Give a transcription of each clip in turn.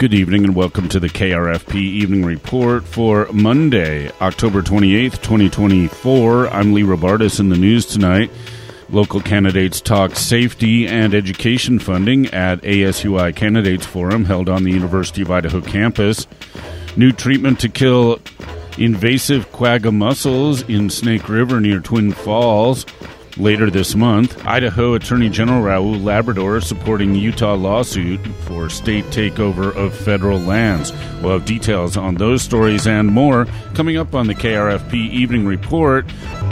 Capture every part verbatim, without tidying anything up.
Good evening and welcome to the K R F P Evening Report for Monday, October twenty-eighth, twenty twenty-four. I'm Lee Robartis in the news tonight. Local candidates talk safety and education funding at A S U I Candidates Forum held on the University of Idaho campus. New treatment to kill invasive quagga mussels in Snake River near Twin Falls. Later this month, Idaho Attorney General Raul Labrador supporting Utah lawsuit for state takeover of federal lands. We'll have details on those stories and more coming up on the K R F P Evening Report.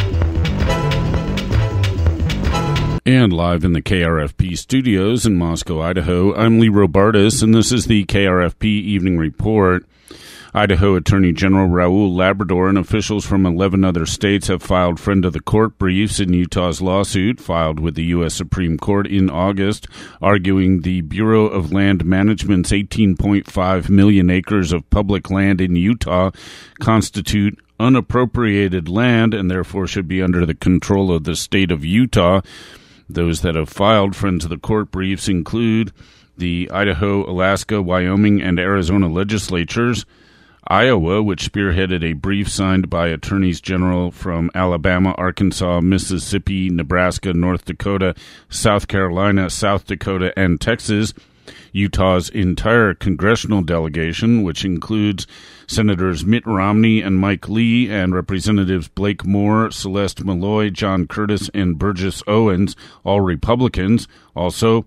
And live in the K R F P studios in Moscow, Idaho, I'm Lee Robartis, and this is the K R F P Evening Report. Idaho Attorney General Raul Labrador and officials from eleven other states have filed friend-of-the-court briefs in Utah's lawsuit filed with the U S Supreme Court in August, arguing the Bureau of Land Management's eighteen point five million acres of public land in Utah constitute unappropriated land and therefore should be under the control of the state of Utah. Those that have filed friend-of-the-court briefs include the Idaho, Alaska, Wyoming, and Arizona legislatures, Iowa, which spearheaded a brief signed by attorneys general from Alabama, Arkansas, Mississippi, Nebraska, North Dakota, South Carolina, South Dakota, and Texas. Utah's entire congressional delegation, which includes Senators Mitt Romney and Mike Lee and Representatives Blake Moore, Celeste Malloy, John Curtis, and Burgess Owens, all Republicans. Also,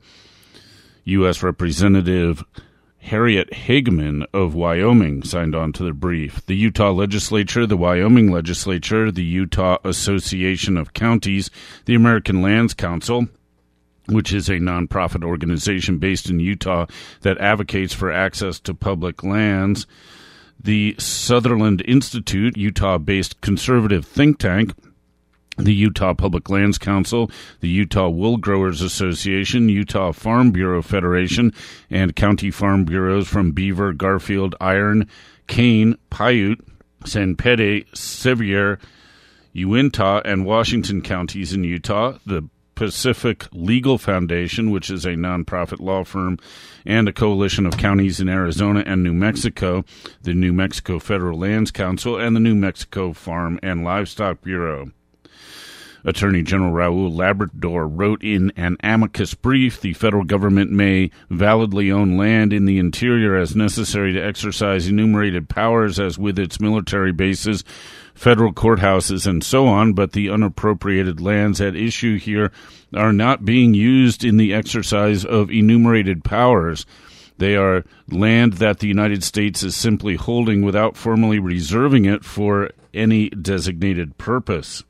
U S Representative Harriet Hageman of Wyoming signed on to the brief. The Utah legislature, the Wyoming legislature, the Utah Association of Counties, the American Lands Council, which is a nonprofit organization based in Utah that advocates for access to public lands, the Sutherland Institute, Utah-based conservative think tank, the Utah Public Lands Council, the Utah Wool Growers Association, Utah Farm Bureau Federation, and county farm bureaus from Beaver, Garfield, Iron, Kane, Paiute, San Pedro, Sevier, Uintah, and Washington counties in Utah, the Pacific Legal Foundation, which is a nonprofit law firm, and a coalition of counties in Arizona and New Mexico, the New Mexico Federal Lands Council, and the New Mexico Farm and Livestock Bureau. Attorney General Raul Labrador wrote in an amicus brief, the federal government may validly own land in the interior as necessary to exercise enumerated powers as with its military bases, federal courthouses, and so on, but the unappropriated lands at issue here are not being used in the exercise of enumerated powers. They are land that the United States is simply holding without formally reserving it for any designated purpose.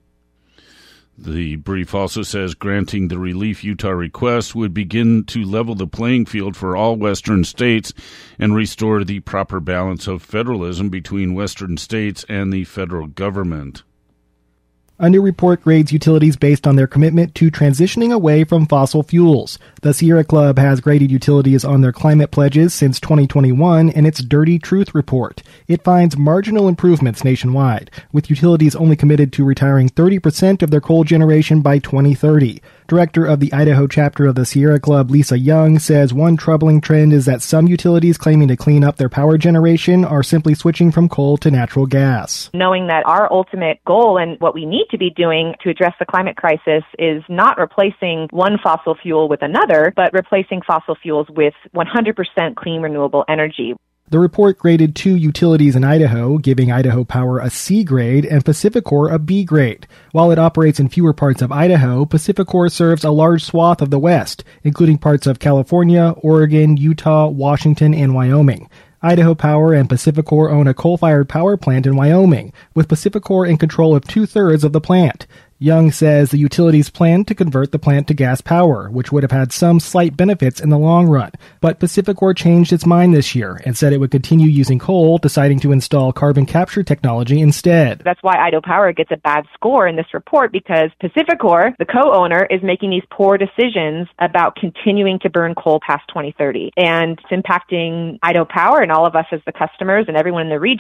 The brief also says granting the relief Utah requests would begin to level the playing field for all Western states and restore the proper balance of federalism between Western states and the federal government. A new report grades utilities based on their commitment to transitioning away from fossil fuels. The Sierra Club has graded utilities on their climate pledges since twenty twenty-one in its Dirty Truth report. It finds marginal improvements nationwide, with utilities only committed to retiring thirty percent of their coal generation by twenty thirty. Director of the Idaho chapter of the Sierra Club, Lisa Young, says one troubling trend is that some utilities claiming to clean up their power generation are simply switching from coal to natural gas. Knowing that our ultimate goal and what we need to be doing to address the climate crisis is not replacing one fossil fuel with another, but replacing fossil fuels with one hundred percent clean renewable energy. The report graded two utilities in Idaho, giving Idaho Power a C grade and PacifiCorp a B grade. While it operates in fewer parts of Idaho, PacifiCorp serves a large swath of the West, including parts of California, Oregon, Utah, Washington, and Wyoming. Idaho Power and PacifiCorp own a coal-fired power plant in Wyoming, with PacifiCorp in control of two-thirds of the plant. Young says the utilities plan to convert the plant to gas power, which would have had some slight benefits in the long run. But PacifiCorp changed its mind this year and said it would continue using coal, deciding to install carbon capture technology instead. That's why Idaho Power gets a bad score in this report, because PacifiCorp, the co-owner, is making these poor decisions about continuing to burn coal past twenty thirty. And it's impacting Idaho Power and all of us as the customers and everyone in the region.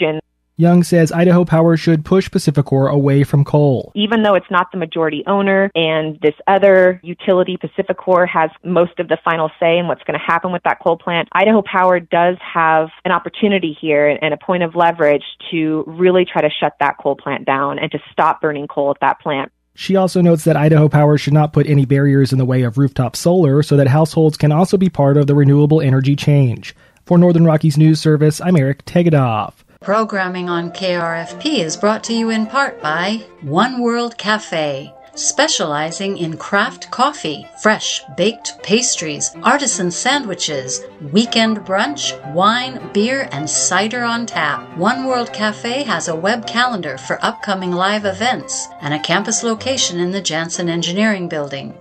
Young says Idaho Power should push PacifiCorp away from coal. Even though it's not the majority owner and this other utility, PacifiCorp, has most of the final say in what's going to happen with that coal plant, Idaho Power does have an opportunity here and a point of leverage to really try to shut that coal plant down and to stop burning coal at that plant. She also notes that Idaho Power should not put any barriers in the way of rooftop solar so that households can also be part of the renewable energy change. For Northern Rockies News Service, I'm Eric Tegedoff. Programming on K R F P is brought to you in part by One World Cafe, specializing in craft coffee, fresh baked pastries, artisan sandwiches, weekend brunch, wine, beer, and cider on tap. One World Cafe has a web calendar for upcoming live events and a campus location in the Janssen Engineering Building.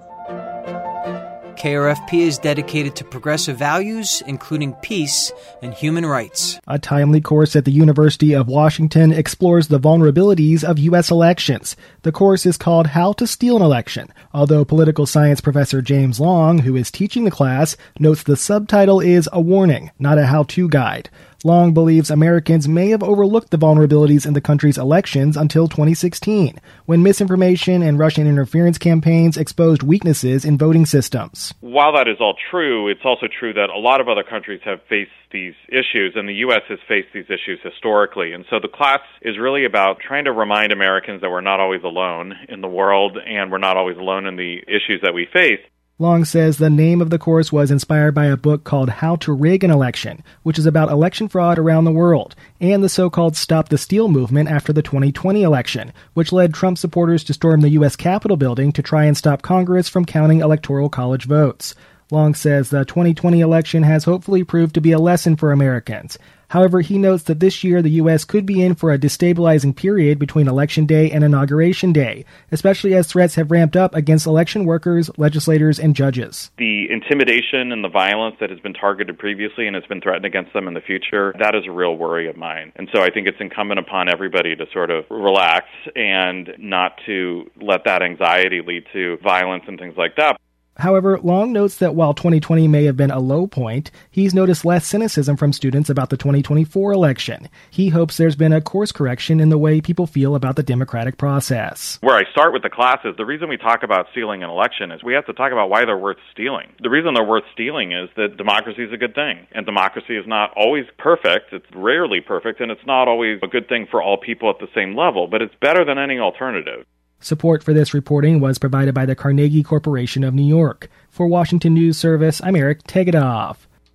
K R F P is dedicated to progressive values, including peace and human rights. A timely course at the University of Washington explores the vulnerabilities of U S elections. The course is called How to Steal an Election, although political science professor James Long, who is teaching the class, notes the subtitle is a warning, not a how-to guide. Long believes Americans may have overlooked the vulnerabilities in the country's elections until twenty sixteen, when misinformation and Russian interference campaigns exposed weaknesses in voting systems. While that is all true, it's also true that a lot of other countries have faced these issues, and the U S has faced these issues historically. And so the class is really about trying to remind Americans that we're not always alone in the world, and we're not always alone in the issues that we face. Long says the name of the course was inspired by a book called How to Rig an Election, which is about election fraud around the world, and the so-called Stop the Steal movement after the twenty twenty election, which led Trump supporters to storm the U S Capitol building to try and stop Congress from counting Electoral College votes. Long says the twenty twenty election has hopefully proved to be a lesson for Americans. However, he notes that this year the U S could be in for a destabilizing period between Election Day and Inauguration Day, especially as threats have ramped up against election workers, legislators, and judges. The intimidation and the violence that has been targeted previously and has been threatened against them in the future, that is a real worry of mine. And so I think it's incumbent upon everybody to sort of relax and not to let that anxiety lead to violence and things like that. However, Long notes that while twenty twenty may have been a low point, he's noticed less cynicism from students about the twenty twenty-four election. He hopes there's been a course correction in the way people feel about the democratic process. Where I start with the class is the reason we talk about stealing an election is we have to talk about why they're worth stealing. The reason they're worth stealing is that democracy is a good thing, and democracy is not always perfect. It's rarely perfect, and it's not always a good thing for all people at the same level, but it's better than any alternative. Support for this reporting was provided by the Carnegie Corporation of New York. For Washington News Service, I'm Eric Tegedoff.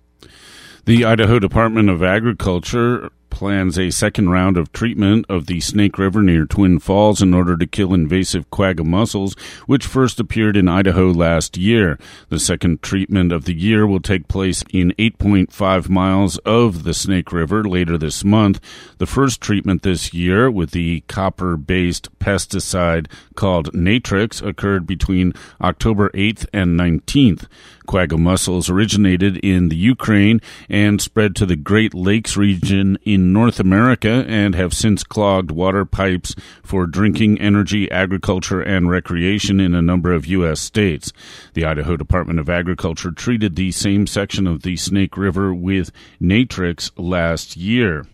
The Idaho Department of Agriculture plans a second round of treatment of the Snake River near Twin Falls in order to kill invasive quagga mussels, which first appeared in Idaho last year. The second treatment of the year will take place in eight point five miles of the Snake River later this month. The first treatment this year with the copper-based pesticide called Natrix occurred between October eighth and nineteenth. Quagga mussels originated in the Ukraine and spread to the Great Lakes region in North America and have since clogged water pipes for drinking, energy, agriculture, and recreation in a number of U S states. The Idaho Department of Agriculture treated the same section of the Snake River with Natrix last year.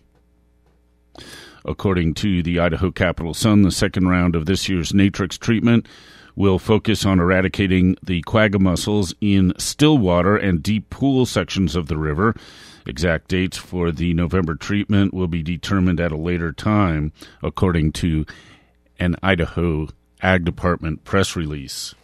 According to the Idaho Capital Sun, the second round of this year's Natrix treatment will focus on eradicating the quagga mussels in stillwater and deep pool sections of the river. Exact dates for the November treatment will be determined at a later time, according to an Idaho Ag Department press release.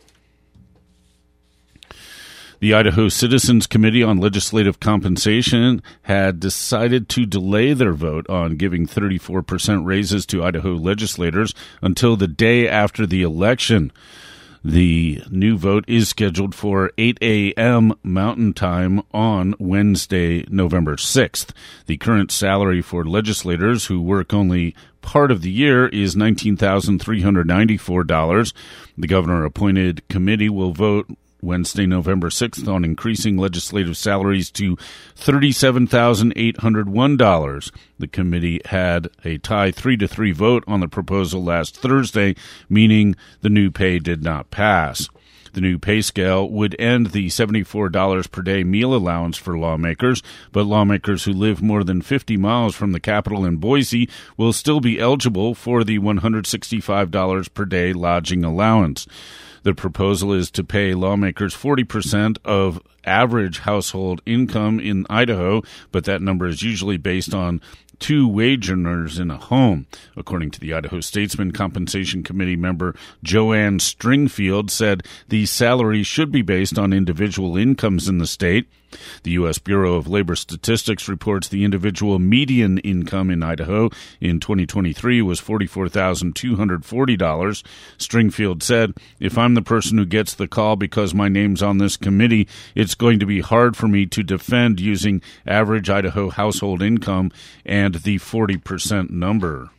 The Idaho Citizens Committee on Legislative Compensation had decided to delay their vote on giving thirty-four percent raises to Idaho legislators until the day after the election. The new vote is scheduled for eight a.m. Mountain Time on Wednesday, November sixth. The current salary for legislators who work only part of the year is nineteen thousand three hundred ninety-four dollars. The governor-appointed committee will vote Wednesday, November sixth, on increasing legislative salaries to thirty-seven thousand eight hundred one dollars. The committee had a tie three to three vote on the proposal last Thursday, meaning the new pay did not pass. The new pay scale would end the seventy-four dollars per day meal allowance for lawmakers, but lawmakers who live more than fifty miles from the Capitol in Boise will still be eligible for the one hundred sixty-five dollars per day lodging allowance. The proposal is to pay lawmakers forty percent of average household income in Idaho, but that number is usually based on two wage earners in a home. According to the Idaho Statesman Compensation Committee member Joanne Stringfield, said the salary should be based on individual incomes in the state. The U S Bureau of Labor Statistics reports the individual median income in Idaho in twenty twenty-three was forty-four thousand two hundred forty dollars. Stringfield said, "If I'm the person who gets the call because my name's on this committee, it's going to be hard for me to defend using average Idaho household income and the forty percent number."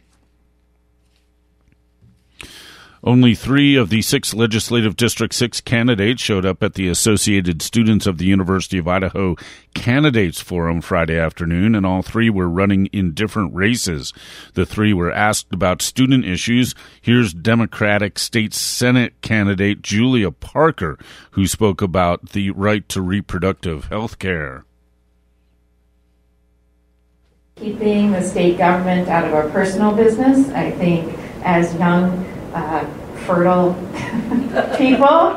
Only three of the six Legislative District six candidates showed up at the Associated Students of the University of Idaho Candidates Forum Friday afternoon, and all three were running in different races. The three were asked about student issues. Here's Democratic State Senate candidate Julia Parker, who spoke about the right to reproductive health care. Keeping the state government out of our personal business, I think, as young Uh, fertile people,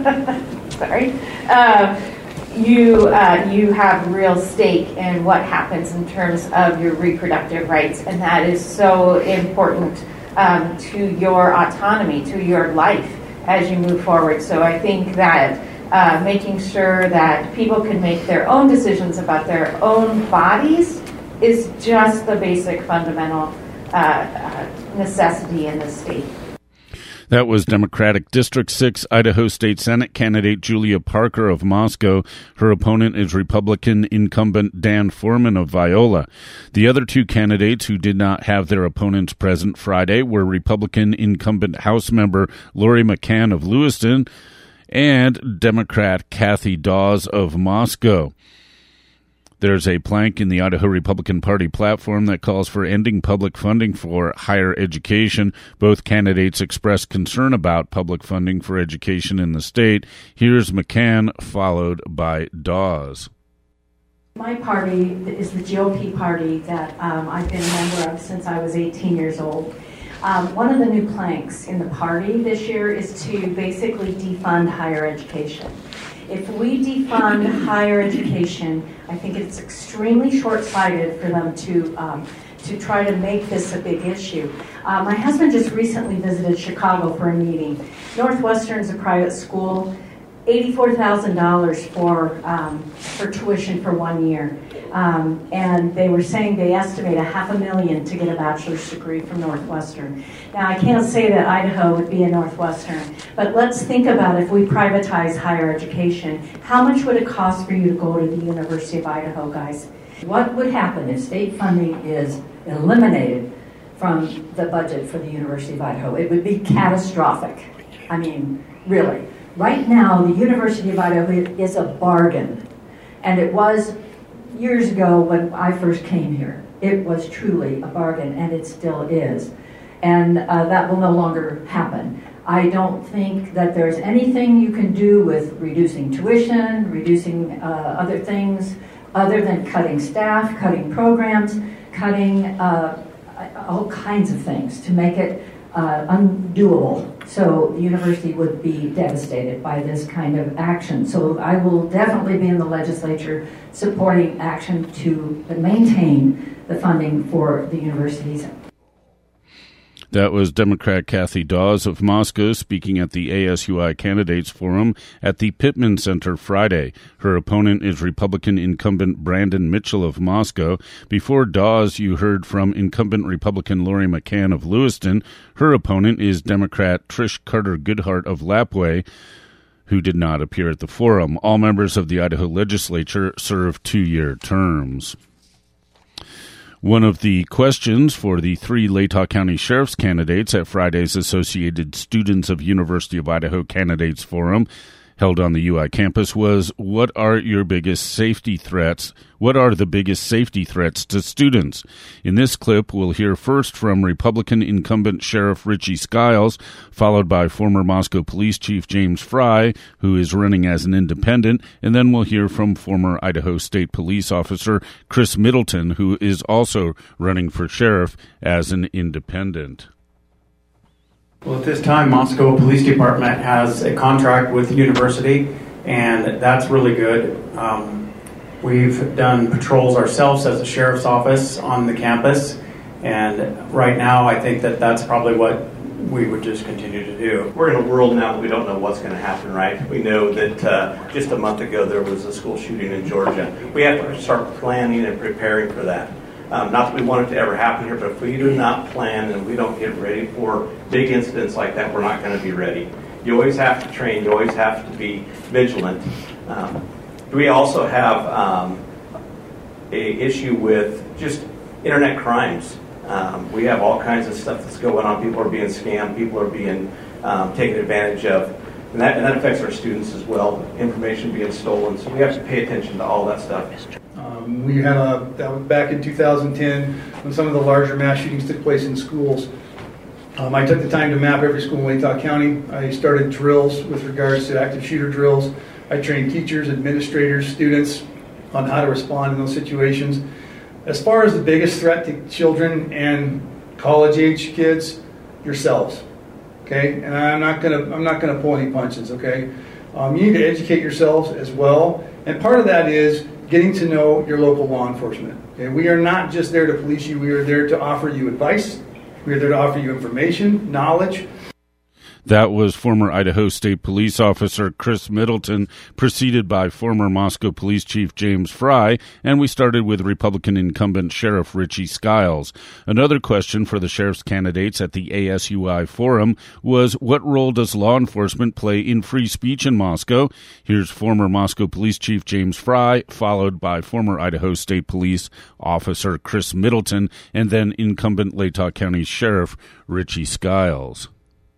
sorry, uh, you uh, you have real stake in what happens in terms of your reproductive rights, and that is so important um, to your autonomy, to your life as you move forward. So I think that uh, making sure that people can make their own decisions about their own bodies is just the basic fundamental uh, uh, necessity in this state. That was Democratic District six Idaho State Senate candidate Julia Parker of Moscow. Her opponent is Republican incumbent Dan Foreman of Viola. The other two candidates who did not have their opponents present Friday were Republican incumbent House member Lori McCann of Lewiston and Democrat Kathy Dawes of Moscow. There's a plank in the Idaho Republican Party platform that calls for ending public funding for higher education. Both candidates expressed concern about public funding for education in the state. Here's McCann, followed by Dawes. My party is the G O P party that um, I've been a member of since I was eighteen years old. Um, one of the new planks in the party this year is to basically defund higher education. If we defund higher education, I think it's extremely short-sighted for them to um, to try to make this a big issue. Uh, my husband just recently visited Chicago for a meeting. Northwestern's a private school, eighty-four thousand dollars for um, for tuition for one year. Um, and they were saying they estimate a half a million to get a bachelor's degree from Northwestern. Now, I can't say that Idaho would be a Northwestern, but let's think about if we privatize higher education, how much would it cost for you to go to the University of Idaho, guys? What would happen if state funding is eliminated from the budget for the University of Idaho? It would be catastrophic. I mean, really. Right now, the University of Idaho is a bargain, and it was years ago when I first came here. It was truly a bargain, and it still is. And uh, that will no longer happen. I don't think that there's anything you can do with reducing tuition, reducing uh, other things, other than cutting staff, cutting programs, cutting uh, all kinds of things to make it uh, undoable. So the university would be devastated by this kind of action. So I will definitely be in the legislature supporting action to maintain the funding for the universities. That was Democrat Kathy Dawes of Moscow speaking at the A S U I Candidates Forum at the Pittman Center Friday. Her opponent is Republican incumbent Brandon Mitchell of Moscow. Before Dawes, you heard from incumbent Republican Lori McCann of Lewiston. Her opponent is Democrat Trish Carter Goodhart of Lapwai, who did not appear at the forum. All members of the Idaho legislature serve two-year terms. One of the questions for the three Latah County Sheriff's candidates at Friday's Associated Students of University of Idaho Candidates Forum held on the U I campus was, what are your biggest safety threats? What are the biggest safety threats to students? In this clip, we'll hear first from Republican incumbent Sheriff Richie Skiles, followed by former Moscow Police Chief James Fry, who is running as an independent, and then we'll hear from former Idaho State Police Officer Chris Middleton, who is also running for sheriff as an independent. Well, at this time, Moscow Police Department has a contract with the university, and that's really good. Um, we've done patrols ourselves as a sheriff's office on the campus, and right now I think that that's probably what we would just continue to do. We're in a world now that we don't know what's going to happen, right? We know that uh, just a month ago there was a school shooting in Georgia. We have to start planning and preparing for that. Um, not that we want it to ever happen here, but if we do not plan and we don't get ready for big incidents like that, we're not going to be ready. You always have to train. You always have to be vigilant. Um, we also have um, a issue with just internet crimes. Um, we have all kinds of stuff that's going on. People are being scammed. People are being um, taken advantage of. And that, and that affects our students as well. Information being stolen. So we have to pay attention to all that stuff. Um, we had a, that was back in two thousand ten when some of the larger mass shootings took place in schools. Um, I took the time to map every school in Latah County. I started drills with regards to active shooter drills. I trained teachers, administrators, students on how to respond in those situations. As far as the biggest threat to children and college-age kids, yourselves. Okay, and I'm not gonna I'm not gonna pull any punches. Okay, um, you need to educate yourselves as well, and part of that is getting to know your local law enforcement. Okay, we are not just there to police you; we are there to offer you advice. We are there to offer you information, knowledge. That was former Idaho State Police Officer Chris Middleton, preceded by former Moscow Police Chief James Fry, and we started with Republican incumbent Sheriff Richie Skiles. Another question for the sheriff's candidates at the A S U I Forum was, what role does law enforcement play in free speech in Moscow? Here's former Moscow Police Chief James Fry, followed by former Idaho State Police Officer Chris Middleton, and then incumbent Latah County Sheriff Richie Skiles.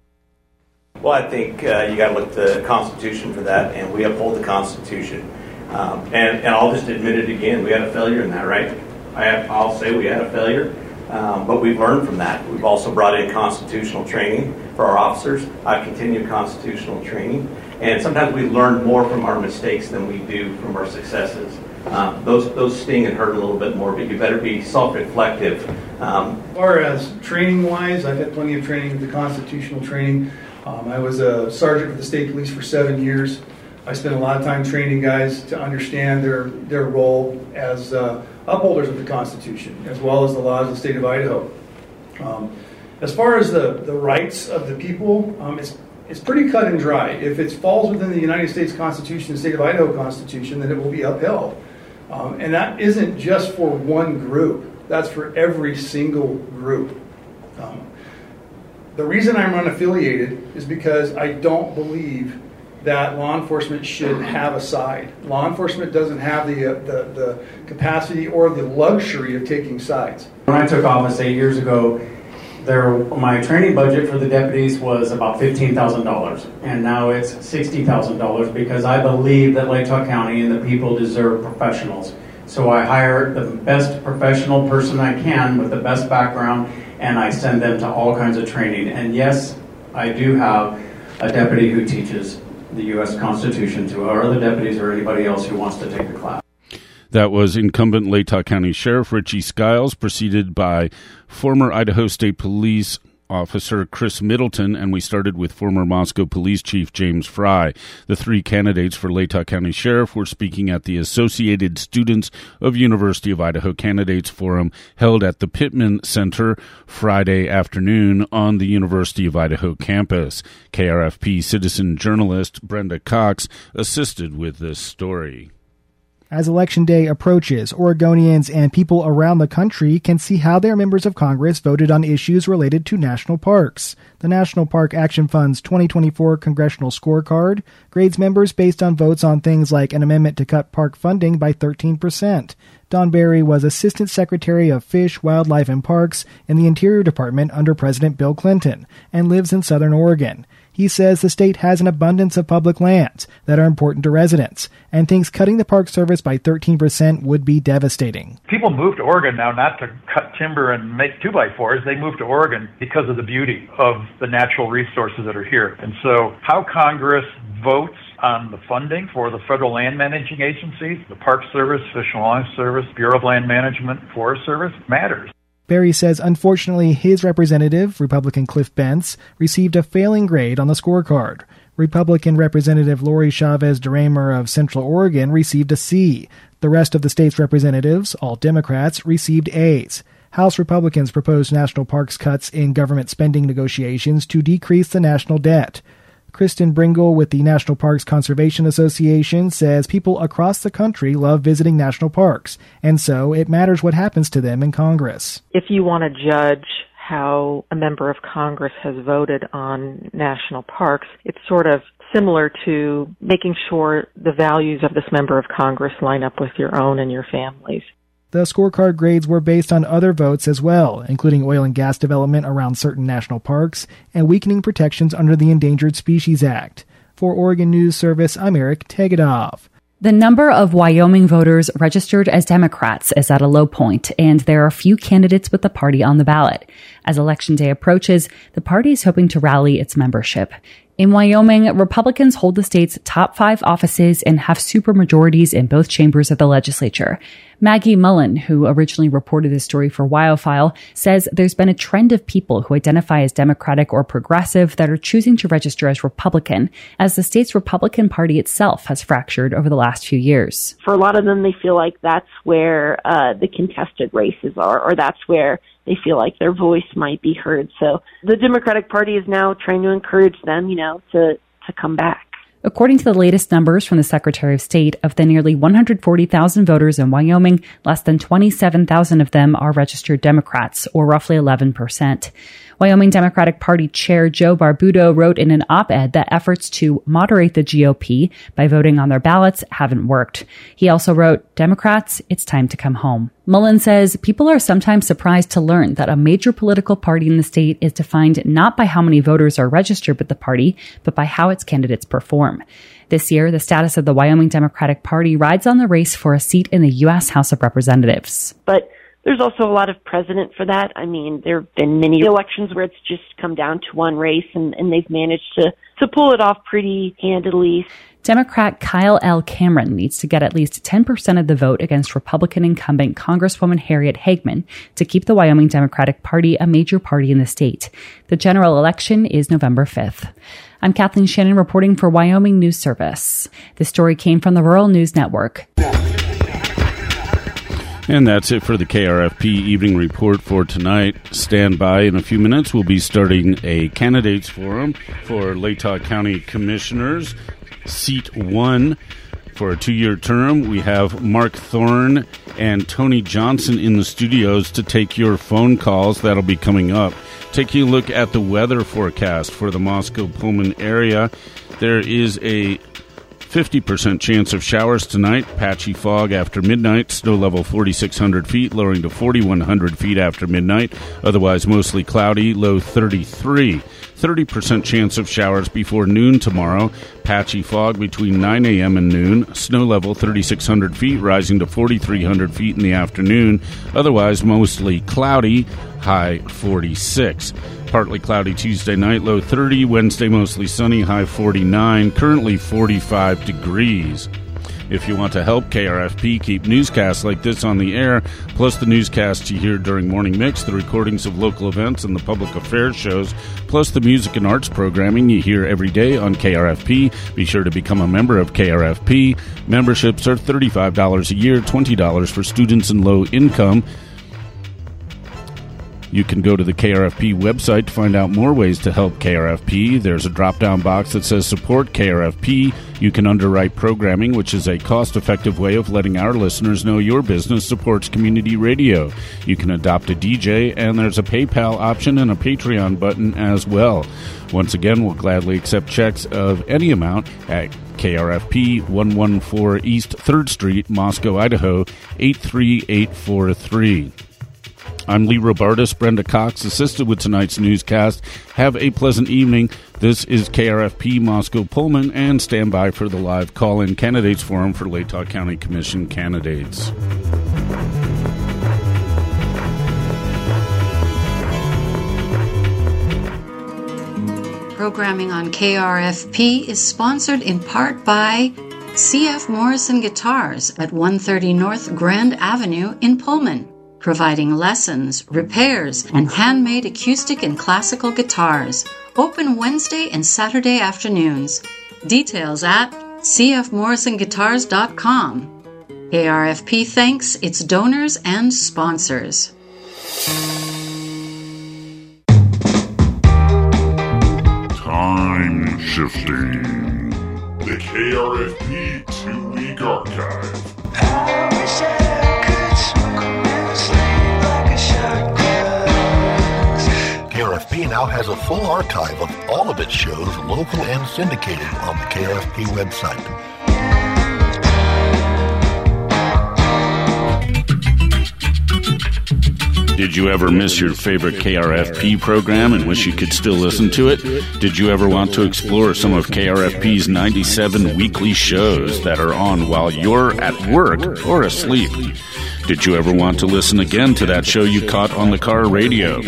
Well, I think uh, you got to look at the Constitution for that, and we uphold the Constitution. Um, and, and I'll just admit it again, we had a failure in that, right? I have, I'll say we had a failure, um, but we've learned from that. We've also brought in constitutional training for our officers. I've continued constitutional training, and sometimes we learn more from our mistakes than we do from our successes. Um, those those sting and hurt a little bit more, but you better be self-reflective. Um, as far as training-wise, I've had plenty of training with the constitutional training. Um, I was a sergeant with the state police for seven years. I spent a lot of time training guys to understand their, their role as uh, upholders of the Constitution, as well as the laws of the state of Idaho. Um, as far as the, the rights of the people, um, it's, it's pretty cut and dry. If it falls within the United States Constitution, the state of Idaho Constitution, then it will be upheld. Um, and that isn't just for one group. That's for every single group. Um, The reason I'm unaffiliated is because I don't believe that law enforcement should have a side. Law enforcement doesn't have the, uh, the, the capacity or the luxury of taking sides. When I took office eight years ago, there my training budget for the deputies was about fifteen thousand dollars, and now it's sixty thousand dollars because I believe that Latah County and the people deserve professionals. So I hire the best professional person I can with the best background, and I send them to all kinds of training. And yes, I do have a deputy who teaches the U S Constitution to our other deputies or anybody else who wants to take the class. That was incumbent Latah County Sheriff Richie Skiles, preceded by former Idaho State Police Officer Chris Middleton, and we started with former Moscow Police Chief James Fry. The three candidates for Latah County Sheriff were speaking at the Associated Students of University of Idaho Candidates Forum held at the Pittman Center Friday afternoon on the University of Idaho campus. K R F P citizen journalist Brenda Cox assisted with this story. As Election Day approaches, Oregonians and people around the country can see how their members of Congress voted on issues related to national parks. The National Park Action Fund's twenty twenty-four Congressional Scorecard grades members based on votes on things like an amendment to cut park funding by thirteen percent. Don Barry was Assistant Secretary of Fish, Wildlife, and Parks in the Interior Department under President Bill Clinton and lives in Southern Oregon. He He says the state has an abundance of public lands that are important to residents and thinks cutting the Park Service by thirteen percent would be devastating. People move to Oregon now not to cut timber and make two-by-fours. They move to Oregon because of the beauty of the natural resources that are here. And so how Congress votes on the funding for the federal land managing agencies, the Park Service, Fish and Wildlife Service, Bureau of Land Management, Forest Service, matters. Berry says unfortunately his representative, Republican Cliff Bentz, received a failing grade on the scorecard. Republican Representative Lori Chavez DeRaymer of Central Oregon received a C. The rest of the state's representatives, all Democrats, received A's. House Republicans proposed national parks cuts in government spending negotiations to decrease the national debt. Kristen Bringle with the National Parks Conservation Association says people across the country love visiting national parks, and so it matters what happens to them in Congress. If you want to judge how a member of Congress has voted on national parks, it's sort of similar to making sure the values of this member of Congress line up with your own and your family's. The scorecard grades were based on other votes as well, including oil and gas development around certain national parks and weakening protections under the Endangered Species Act. For Oregon News Service, I'm Eric Tegedoff. The number of Wyoming voters registered as Democrats is at a low point, and there are few candidates with the party on the ballot. As Election Day approaches, the party is hoping to rally its membership. In Wyoming, Republicans hold the state's top five offices and have supermajorities in both chambers of the legislature. Maggie Mullen, who originally reported this story for WyoFile, says there's been a trend of people who identify as Democratic or progressive that are choosing to register as Republican, as the state's Republican Party itself has fractured over the last few years. For a lot of them, they feel like that's where uh, the contested races are, or that's where they feel like their voice might be heard. So the Democratic Party is now trying to encourage them, you know, to, to come back. According to the latest numbers from the Secretary of State, of the nearly one hundred forty thousand voters in Wyoming, less than twenty-seven thousand of them are registered Democrats, or roughly eleven percent. Wyoming Democratic Party Chair Joe Barbudo wrote in an op-ed that efforts to moderate the G O P by voting on their ballots haven't worked. He also wrote, "Democrats, it's time to come home." Mullen says people are sometimes surprised to learn that a major political party in the state is defined not by how many voters are registered with the party, but by how its candidates perform. This year, the status of the Wyoming Democratic Party rides on the race for a seat in the U S House of Representatives. But there's also a lot of precedent for that. I mean, there have been many elections where it's just come down to one race, and, and they've managed to, to pull it off pretty handily. Democrat Kyle L. Cameron needs to get at least ten percent of the vote against Republican incumbent Congresswoman Harriet Hagman to keep the Wyoming Democratic Party a major party in the state. The general election is November fifth. I'm Kathleen Shannon reporting for Wyoming News Service. This story came from the Rural News Network. And that's it for the K R F P Evening Report for tonight. Stand by. In a few minutes, we'll be starting a candidates forum for Latah County Commissioners. Seat one for a two-year term. We have Mark Thorne and Tony Johnson in the studios to take your phone calls. That'll be coming up. Taking a look at the weather forecast for the Moscow-Pullman area. There is a fifty percent chance of showers tonight. Patchy fog after midnight. Snow level forty-six hundred feet, lowering to forty-one hundred feet after midnight. Otherwise mostly cloudy, low thirty-three. thirty percent chance of showers before noon tomorrow. Patchy fog between nine a.m. and noon. Snow level thirty-six hundred feet, rising to forty-three hundred feet in the afternoon. Otherwise mostly cloudy, high forty-six. Partly cloudy Tuesday night, low thirty. Wednesday mostly sunny, high forty-nine. Currently forty-five degrees. If you want to help K R F P keep newscasts like this on the air, plus the newscasts you hear during Morning Mix, the recordings of local events and the public affairs shows, plus the music and arts programming you hear every day on K R F P, be sure to become a member of K R F P. Memberships are thirty-five dollars a year, twenty dollars for students and low income. You can go to the K R F P website to find out more ways to help K R F P. There's a drop-down box that says Support K R F P. You can underwrite programming, which is a cost-effective way of letting our listeners know your business supports community radio. You can adopt a D J, and there's a PayPal option and a Patreon button as well. Once again, we'll gladly accept checks of any amount at K R F P, one fourteen East third Street, Moscow, Idaho, eight three eight four three. I'm Lee Robartis. Brenda Cox assisted with tonight's newscast. Have a pleasant evening. This is K R F P Moscow Pullman, and stand by for the live call-in candidates forum for Latah County Commission candidates. Programming on K R F P is sponsored in part by C F Morrison Guitars at one thirty North Grand Avenue in Pullman, providing lessons, repairs, and handmade acoustic and classical guitars. Open Wednesday and Saturday afternoons. Details at c f morrison guitars dot com. K R F P thanks its donors and sponsors. Time shifting. The K R F P two-week archive. I wish I could smoke and sleep like a shotgun. K R F P now has a full archive of all of its shows, local and syndicated, on the K R F P website. Did you ever miss your favorite K R F P program and wish you could still listen to it? Did you ever want to explore some of K R F P's ninety-seven weekly shows that are on while you're at work or asleep? Did you ever want to listen again to that show you caught on the car radio?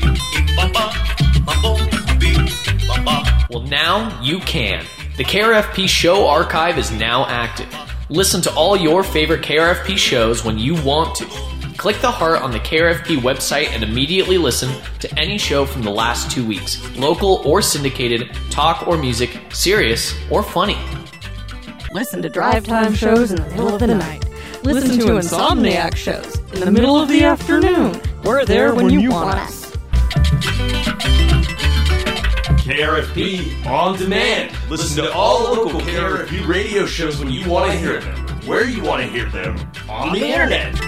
Well, now you can. The K R F P Show Archive is now active. Listen to all your favorite K R F P shows when you want to. Click the heart on the K R F P website and immediately listen to any show from the last two weeks, local or syndicated, talk or music, serious or funny. Listen to drive time shows in the middle of the night. Listen to Insomniac shows in the middle of the afternoon. We're there when you want us. K R F P On Demand. Listen to all local K R F P radio shows when you want to hear them, where you want to hear them, on the internet.